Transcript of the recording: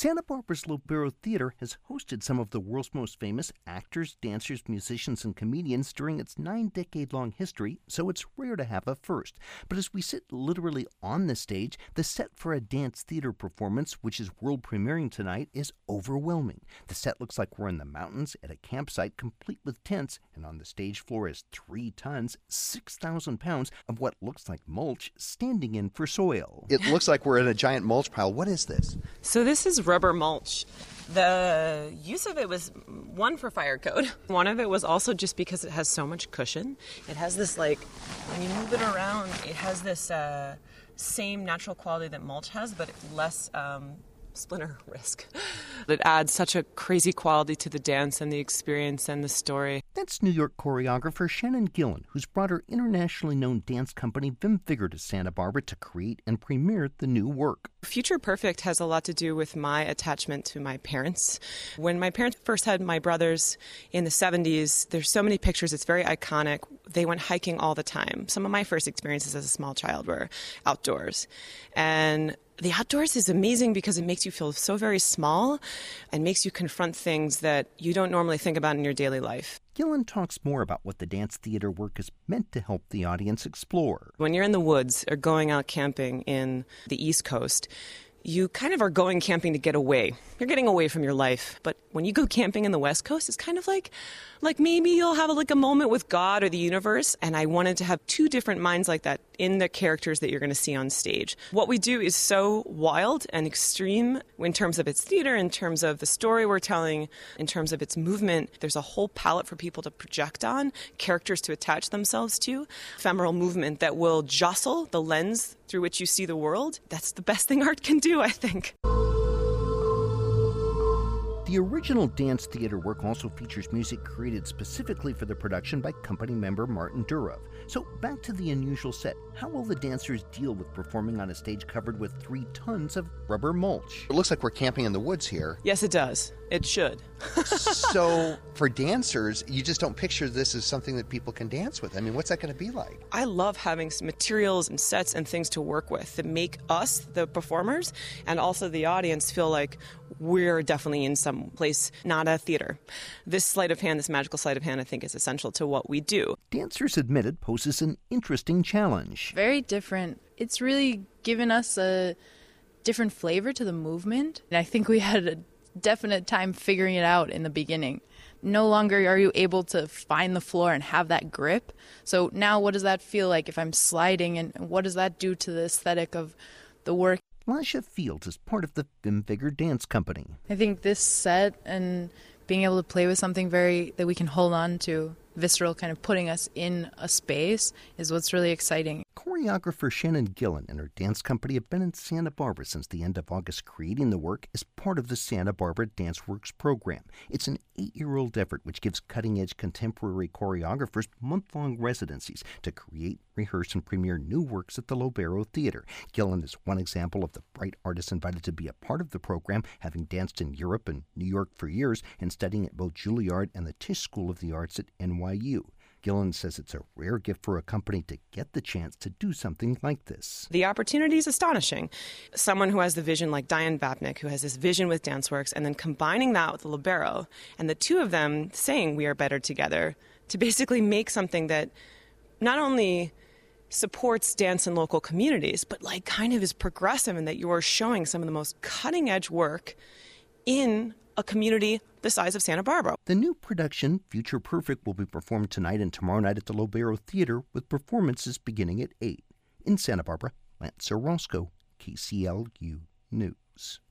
Santa Barbara's Lobero Theater has hosted some of the world's most famous actors, dancers, musicians, and comedians during its 9-decade-long history, so it's rare to have a first. But as we sit literally on the stage, the set for a dance theater performance, which is world premiering tonight, is overwhelming. The set looks like we're in the mountains at a campsite complete with tents, and on the stage floor is 3 tons, 6,000 pounds of what looks like mulch standing in for soil. It looks like we're in a giant mulch pile. What is this? So this is rubber mulch. The use of it was one for fire code. One of it was also just because it has so much cushion. It has this, like, when you move it around, it has this same natural quality that mulch has, but less splinter risk. It adds such a crazy quality to the dance and the experience and the story. That's New York choreographer Shannon Gillen, who's brought her internationally known dance company Vim Figure to Santa Barbara to create and premiere the new work. Future Perfect has a lot to do with my attachment to my parents. When my parents first had my brothers in the 70s, there's so many pictures, it's very iconic. They went hiking all the time. Some of my first experiences as a small child were outdoors. And the outdoors is amazing because it makes you feel so very small and makes you confront things that you don't normally think about in your daily life. Gillen talks more about what the dance theater work is meant to help the audience explore. When you're in the woods or going out camping in the East Coast, you kind of are going camping to get away. You're getting away from your life. But when you go camping in the West Coast, it's kind of like maybe you'll have a moment with God or the universe. And I wanted to have 2 different minds like that in the characters that you're going to see on stage. What we do is so wild and extreme in terms of its theater, in terms of the story we're telling, in terms of its movement. There's a whole palette for people to project on, characters to attach themselves to, ephemeral movement that will jostle the lens through which you see the world. That's the best thing art can do, I think. The original dance theater work also features music created specifically for the production by company member Martin Durov. So back to the unusual set. How will the dancers deal with performing on a stage covered with 3 tons of rubber mulch? It looks like we're camping in the woods here. Yes, it does. It should. So for dancers, you just don't picture this as something that people can dance with. I mean, what's that going to be like? I love having some materials and sets and things to work with that make us, the performers, and also the audience feel like we're definitely in some place, not a theater. This sleight of hand, this magical sleight of hand, I think is essential to what we do. Dancers Admitted poses an interesting challenge. Very different. It's really given us a different flavor to the movement. And I think we had a definite time figuring it out in the beginning. No longer are you able to find the floor and have that grip. So now what does that feel like if I'm sliding, and what does that do to the aesthetic of the work? Lasha Fields is part of the Vim Figure Dance Company. I think this set and being able to play with something that we can hold on to, visceral, kind of putting us in a space, is what's really exciting. Choreographer Shannon Gillen and her dance company have been in Santa Barbara since the end of August, creating the work as part of the Santa Barbara Dance Works program. It's an 8-year-old effort which gives cutting-edge contemporary choreographers month-long residencies to create, rehearse, and premiere new works at the Lobero Theater. Gillen is one example of the bright artists invited to be a part of the program, having danced in Europe and New York for years and studying at both Juilliard and the Tisch School of the Arts at NYU. Gillen says it's a rare gift for a company to get the chance to do something like this. The opportunity is astonishing. Someone who has the vision like Diane Vapnik, who has this vision with DanceWorks, and then combining that with the Lobero, and the 2 of them saying we are better together to basically make something that not only supports dance in local communities, but kind of is progressive in that you are showing some of the most cutting-edge work in a community the size of Santa Barbara. The new production, Future Perfect, will be performed tonight and tomorrow night at the Lobero Theater, with performances beginning at 8. In Santa Barbara, Lance Orozco, KCLU News.